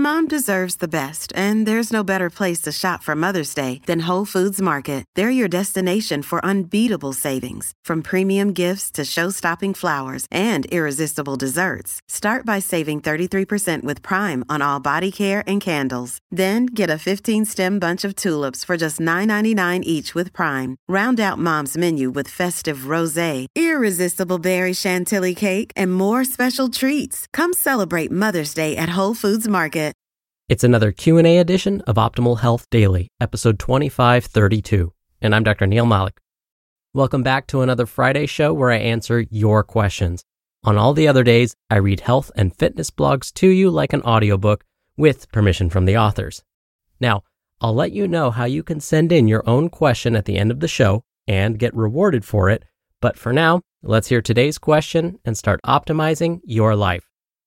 Mom deserves the best, and there's no better place to shop for Mother's Day than Whole Foods Market. They're your destination for unbeatable savings, from premium gifts to show-stopping flowers and irresistible desserts. Start by saving 33% with Prime on all body care and candles. Then get a 15-stem bunch of tulips for just $9.99 each with Prime. Round out Mom's menu with festive rosé, irresistible berry chantilly cake, and more special treats. Come celebrate Mother's Day at Whole Foods Market. It's another Q&A edition of Optimal Health Daily, episode 2532, and I'm Dr. Neil Malik. Welcome back to another Friday show where I answer your questions. On all the other days, I read health and fitness blogs to you like an audiobook with permission from the authors. Now, I'll let you know how you can send in your own question at the end of the show and get rewarded for it, but for now, let's hear today's question and start optimizing your life.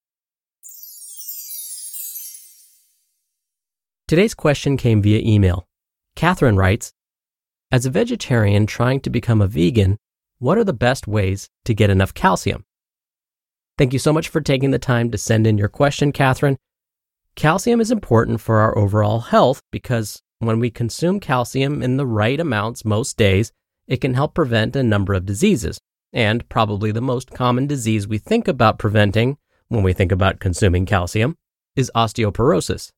Today's question came via email. Catherine writes, as a vegetarian trying to become a vegan, what are the best ways to get enough calcium? Thank you so much for taking the time to send in your question, Catherine. Calcium is important for our overall health because when we consume calcium in the right amounts most days, it can help prevent a number of diseases. And probably the most common disease we think about preventing when we think about consuming calcium is osteoporosis.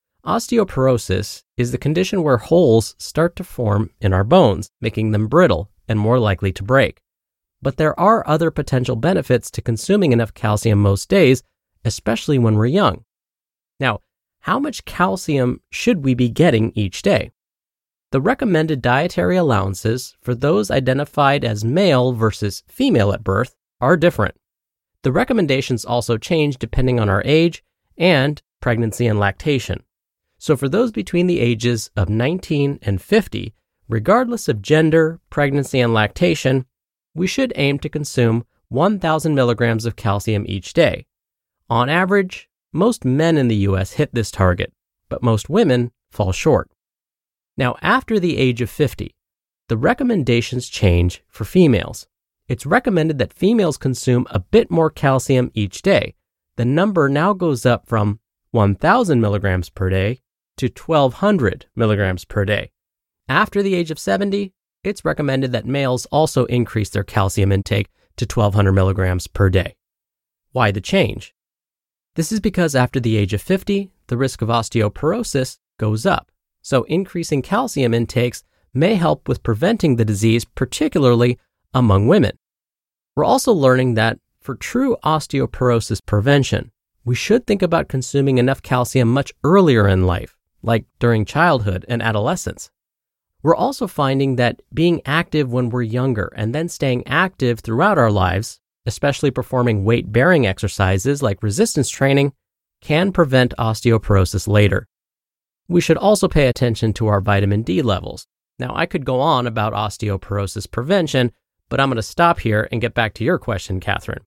Osteoporosis is the condition where holes start to form in our bones, making them brittle and more likely to break. But there are other potential benefits to consuming enough calcium most days, especially when we're young. Now, how much calcium should we be getting each day? The recommended dietary allowances for those identified as male versus female at birth are different. The recommendations also change depending on our age and pregnancy and lactation. So for those between the ages of 19 and 50, regardless of gender, pregnancy, and lactation, we should aim to consume 1,000 milligrams of calcium each day. On average, most men in the U.S. hit this target, but most women fall short. Now, after the age of 50, the recommendations change for females. It's recommended that females consume a bit more calcium each day. The number now goes up from 1,000 milligrams per day to 1,200 milligrams per day. After the age of 70, it's recommended that males also increase their calcium intake to 1,200 milligrams per day. Why the change? This is because after the age of 50, the risk of osteoporosis goes up. So increasing calcium intakes may help with preventing the disease, particularly among women. We're also learning that for true osteoporosis prevention, we should think about consuming enough calcium much earlier in life, like during childhood and adolescence. We're also finding that being active when we're younger and then staying active throughout our lives, especially performing weight-bearing exercises like resistance training, can prevent osteoporosis later. We should also pay attention to our vitamin D levels. Now, I could go on about osteoporosis prevention, but I'm going to stop here and get back to your question, Catherine.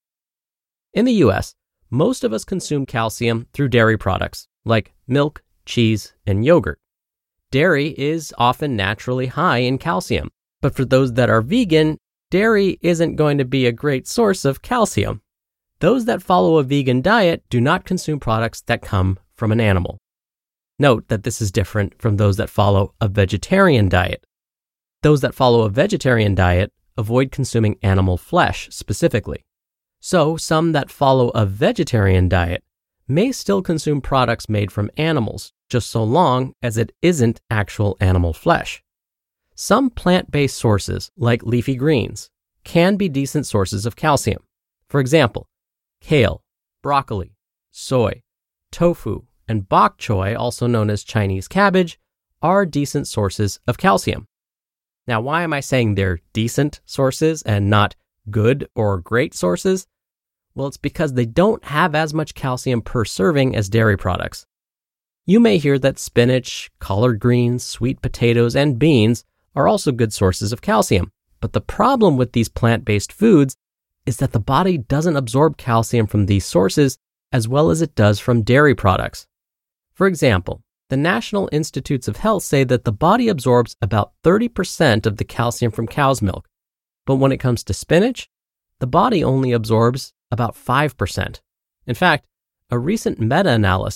In the U.S., most of us consume calcium through dairy products like milk, cheese, and yogurt. Dairy is often naturally high in calcium, but for those that are vegan, dairy isn't going to be a great source of calcium. Those that follow a vegan diet do not consume products that come from an animal. Note that this is different from those that follow a vegetarian diet. Those that follow a vegetarian diet avoid consuming animal flesh specifically. So some that follow a vegetarian diet may still consume products made from animals, just so long as it isn't actual animal flesh. Some plant-based sources, like leafy greens, can be decent sources of calcium. For example, kale, broccoli, soy, tofu, and bok choy, also known as Chinese cabbage, are decent sources of calcium. Now, why am I saying they're decent sources and not good or great sources? Well, it's because they don't have as much calcium per serving as dairy products. You may hear that spinach, collard greens, sweet potatoes, and beans are also good sources of calcium. But the problem with these plant-based foods is that the body doesn't absorb calcium from these sources as well as it does from dairy products. For example, the National Institutes of Health say that the body absorbs about 30% of the calcium from cow's milk. But when it comes to spinach, the body only absorbs about 5%. In fact, a recent meta-analysis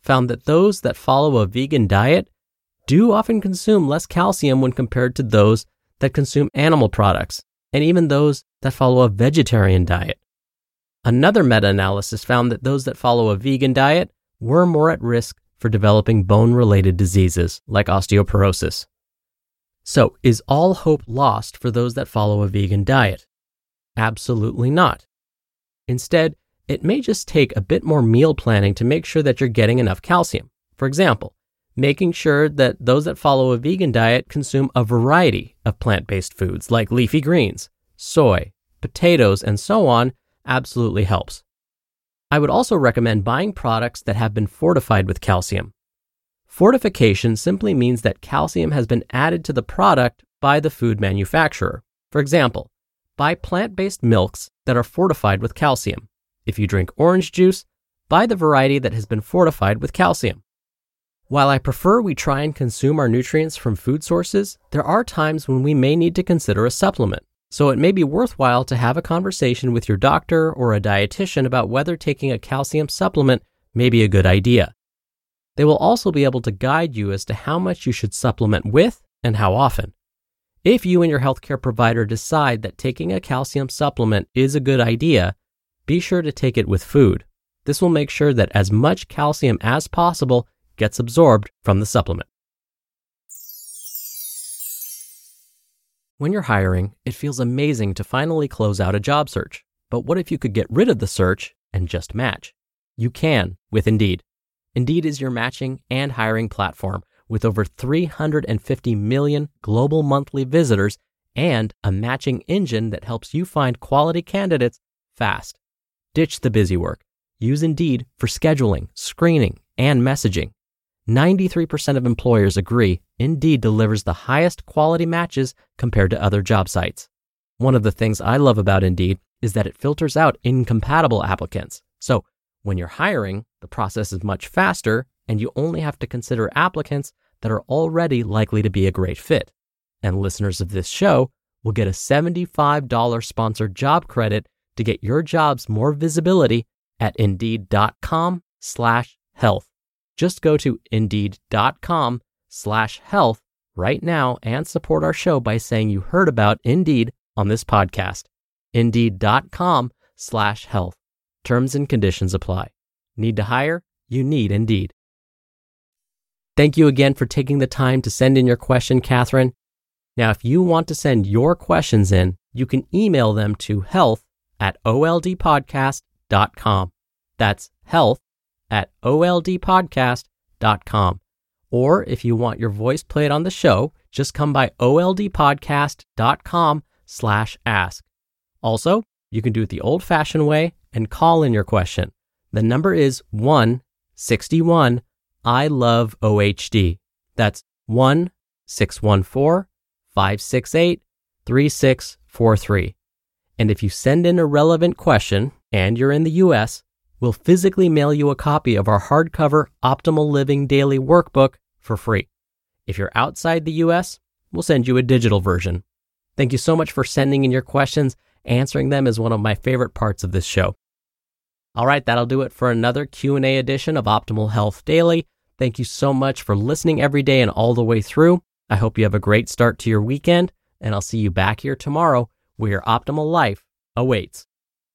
found that those that follow a vegan diet do often consume less calcium when compared to those that consume animal products, and even those that follow a vegetarian diet. Another meta-analysis found that those that follow a vegan diet were more at risk for developing bone-related diseases like osteoporosis. So, is all hope lost for those that follow a vegan diet? Absolutely not. Instead, it may just take a bit more meal planning to make sure that you're getting enough calcium. For example, making sure that those that follow a vegan diet consume a variety of plant-based foods like leafy greens, soy, potatoes, and so on absolutely helps. I would also recommend buying products that have been fortified with calcium. Fortification simply means that calcium has been added to the product by the food manufacturer. For example, buy plant-based milks that are fortified with calcium. If you drink orange juice, buy the variety that has been fortified with calcium. While I prefer we try and consume our nutrients from food sources, there are times when we may need to consider a supplement. So it may be worthwhile to have a conversation with your doctor or a dietitian about whether taking a calcium supplement may be a good idea. They will also be able to guide you as to how much you should supplement with and how often. If you and your healthcare provider decide that taking a calcium supplement is a good idea, be sure to take it with food. This will make sure that as much calcium as possible gets absorbed from the supplement. When you're hiring, it feels amazing to finally close out a job search. But what if you could get rid of the search and just match? You can with Indeed. Indeed is your matching and hiring platform with over 350 million global monthly visitors and a matching engine that helps you find quality candidates fast. Ditch the busy work. Use Indeed for scheduling, screening, and messaging. 93% of employers agree Indeed delivers the highest quality matches compared to other job sites. One of the things I love about Indeed is that it filters out incompatible applicants. So when you're hiring, the process is much faster and you only have to consider applicants that are already likely to be a great fit. And listeners of this show will get a $75 sponsored job credit to get your jobs more visibility at Indeed.com/health. Just go to Indeed.com/health right now and support our show by saying you heard about Indeed on this podcast. Indeed.com/health. Terms and conditions apply. Need to hire? You need Indeed. Thank you again for taking the time to send in your question, Catherine. Now, if you want to send your questions in, you can email them to health@oldpodcast.com. That's health@oldpodcast.com. Or if you want your voice played on the show, just come by oldpodcast.com/ask. Also, you can do it the old-fashioned way and call in your question. The number is 1-61-I-LOVE-OHD. That's 1-614-568-3643. And if you send in a relevant question and you're in the U.S., we'll physically mail you a copy of our hardcover Optimal Living Daily Workbook for free. If you're outside the U.S., we'll send you a digital version. Thank you so much for sending in your questions. Answering them is one of my favorite parts of this show. All right, that'll do it for another Q&A edition of Optimal Health Daily. Thank you so much for listening every day and all the way through. I hope you have a great start to your weekend, and I'll see you back here tomorrow where your optimal life awaits.